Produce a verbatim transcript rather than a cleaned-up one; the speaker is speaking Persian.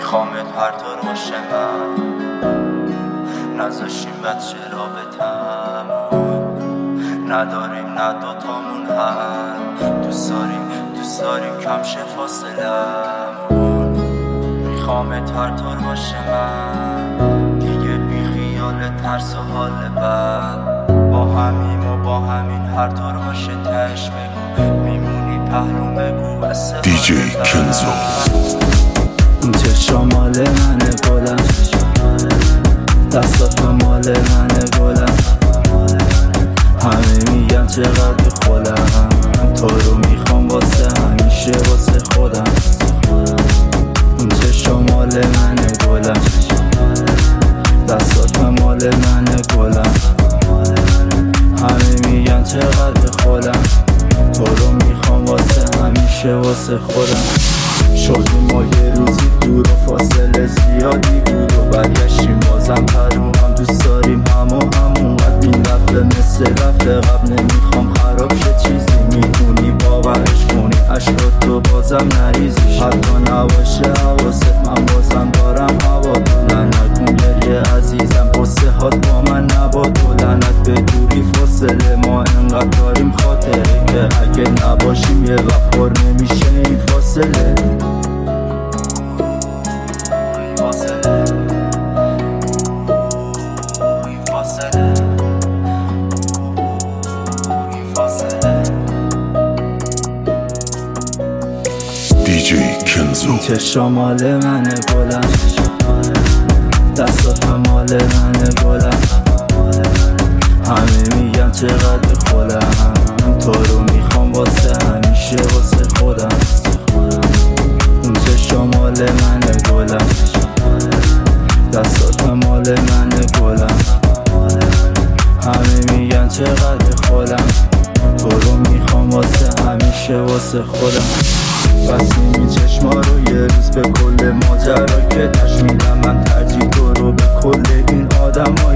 میخوامت هر طور باشه من نذاشیم بچه را به تمون نداریم نه دوتامون هم دوست داریم دوست داریم کم شه فاصلمون میخوامت هر طور باشه من دیگه بی خیال ترس و حال بد با همیم و با همین هر طور باشه تش بگو میمونی پهلوم بگو دی جی کنزو این چشم مال منه گلم دستات مال منه گلم همه میگن چقدر خودم تو رو میخوام واسه همیشه واسه خودم این چشم مال منه گلم دستات مال منه گلم همه میگن چقدر خودم تو رو میخوام واسه همیشه واسه خودم شدیم ما یه روزی دور و فاصله زیادی بود و برگشتیم بازم پرو هم دوست داریم همو همون قد این دفعه مثل دفعه قبل نمیخوام خراب شه چیزی میدونی باورش کنی عشقات تو بازم نریزی حتی نباشه حواست من بازم دارم هوا تو لعنت کن گریه عزیزم قصه هات با من نباد تو لعنت به دوری فاصله ما انقدر داریم خاطره که اگه نباشیم یه وقت پر نمیشه این فاصله دی جی کنزو چشم مال منه گلم دستات مال منه گلم همه میگن چقدر خودم تو رو میخوام واسه همیشه واسه خودم اون چشم مال منه گلم دستات مال منه گلم همه میگن چقدر خودم تو رو میخوام واسه همیشه واسه خودم بستیم این چشما رو یه روز به کل ماجرا که تشمیدم من ترجیح تو رو به کل این آدم ها